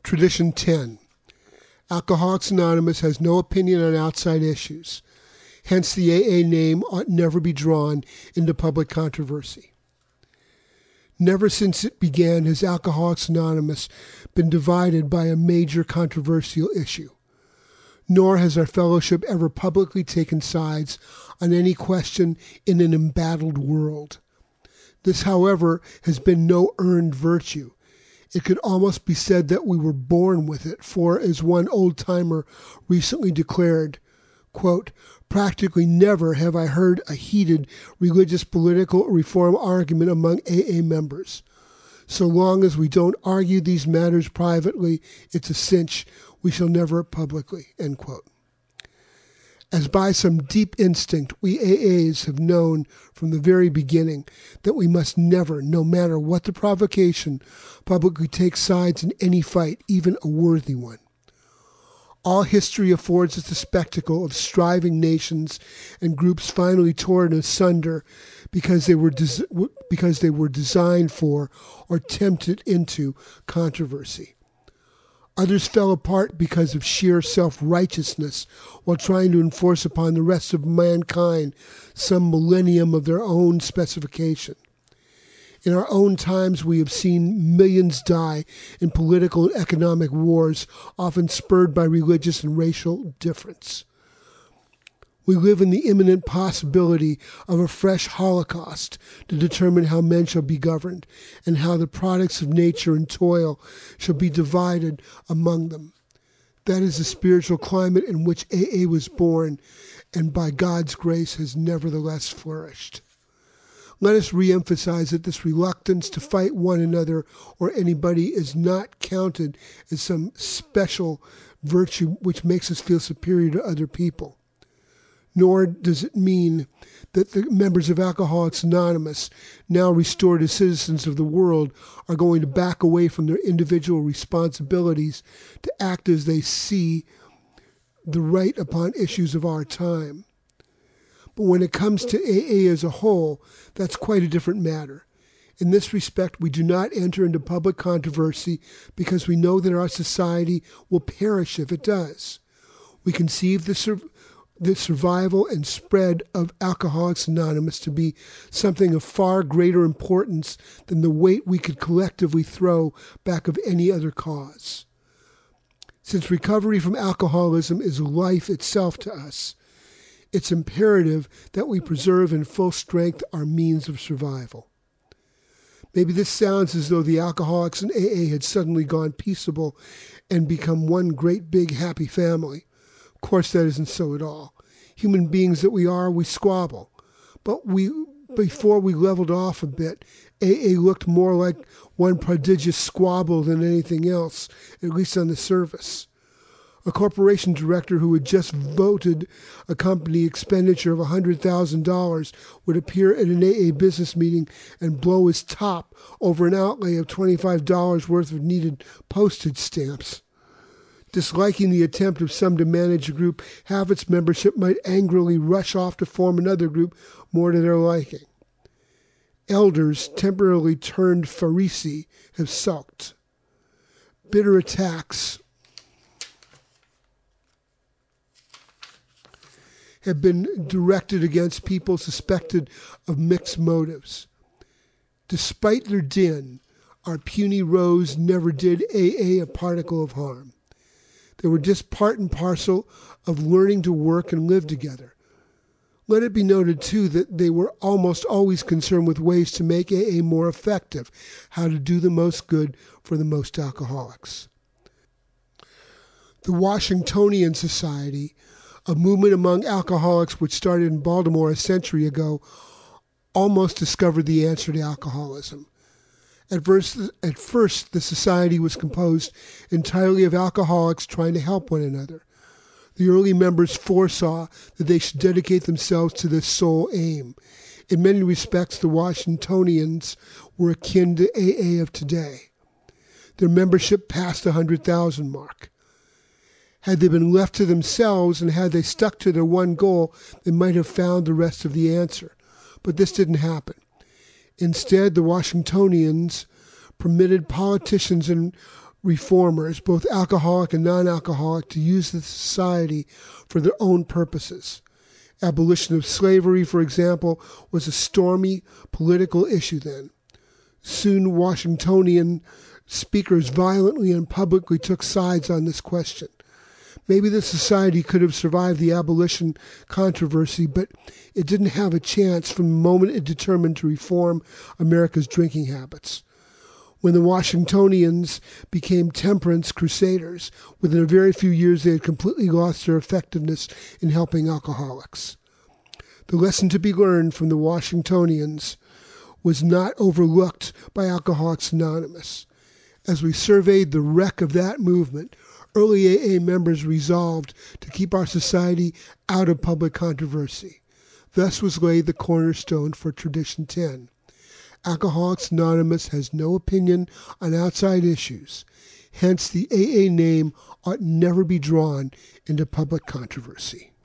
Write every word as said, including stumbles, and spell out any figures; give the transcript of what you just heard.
Tradition ten. Alcoholics Anonymous has no opinion on outside issues. Hence, the A A name ought never be drawn into public controversy. Never since it began has Alcoholics Anonymous been divided by a major controversial issue. Nor has our fellowship ever publicly taken sides on any question in an embattled world. This, however, has been no earned virtue. It could almost be said that we were born with it, for, as one old-timer recently declared, quote, "Practically never have I heard a heated religious political reform argument among A A members. So long as we don't argue these matters privately, it's a cinch we shall never publicly," end quote. As by some deep instinct, we A As have known from the very beginning that we must never, no matter what the provocation, publicly take sides in any fight, even a worthy one. All history affords us the spectacle of striving nations and groups finally torn asunder because they were des- because they were designed for or tempted into controversy. Others fell apart because of sheer self-righteousness while trying to enforce upon the rest of mankind some millennium of their own specification. In our own times, we have seen millions die in political and economic wars, often spurred by religious and racial difference. We live in the imminent possibility of a fresh Holocaust to determine how men shall be governed and how the products of nature and toil shall be divided among them. That is the spiritual climate in which A A was born and by God's grace has nevertheless flourished. Let us reemphasize that this reluctance to fight one another or anybody is not counted as some special virtue which makes us feel superior to other people. Nor does it mean that the members of Alcoholics Anonymous, now restored as citizens of the world, are going to back away from their individual responsibilities to act as they see the right upon issues of our time. But when it comes to A A as a whole, that's quite a different matter. In this respect, we do not enter into public controversy because we know that our society will perish if it does. We conceive the sur- the survival and spread of Alcoholics Anonymous to be something of far greater importance than the weight we could collectively throw back of any other cause. Since recovery from alcoholism is life itself to us, it's imperative that we preserve in full strength our means of survival. Maybe this sounds as though the alcoholics and A A had suddenly gone peaceable and become one great big happy family. Of course, that isn't so at all. Human beings that we are, we squabble. But we, before we leveled off a bit, A A looked more like one prodigious squabble than anything else, at least on the surface. A corporation director who had just voted a company expenditure of one hundred thousand dollars would appear at an A A business meeting and blow his top over an outlay of twenty-five dollars worth of needed postage stamps. Disliking the attempt of some to manage a group, half its membership might angrily rush off to form another group more to their liking. Elders, temporarily turned Pharisee, have sulked. Bitter attacks have been directed against people suspected of mixed motives. Despite their din, our puny rows never did A A a particle of harm. They were just part and parcel of learning to work and live together. Let it be noted, too, that they were almost always concerned with ways to make A A more effective, how to do the most good for the most alcoholics. The Washingtonian Society, a movement among alcoholics which started in Baltimore a century ago, almost discovered the answer to alcoholism. At first, at first, the society was composed entirely of alcoholics trying to help one another. The early members foresaw that they should dedicate themselves to this sole aim. In many respects, the Washingtonians were akin to A A of today. Their membership passed the one hundred thousand mark. Had they been left to themselves and had they stuck to their one goal, they might have found the rest of the answer. But this didn't happen. Instead, the Washingtonians permitted politicians and reformers, both alcoholic and non-alcoholic, to use the society for their own purposes. Abolition of slavery, for example, was a stormy political issue then. Soon Washingtonian speakers violently and publicly took sides on this question. Maybe the society could have survived the abolition controversy, but it didn't have a chance from the moment it determined to reform America's drinking habits. When the Washingtonians became temperance crusaders, within a very few years they had completely lost their effectiveness in helping alcoholics. The lesson to be learned from the Washingtonians was not overlooked by Alcoholics Anonymous. As we surveyed the wreck of that movement, early A A members resolved to keep our society out of public controversy. Thus was laid the cornerstone for Tradition ten. Alcoholics Anonymous has no opinion on outside issues. Hence, the A A name ought never be drawn into public controversy.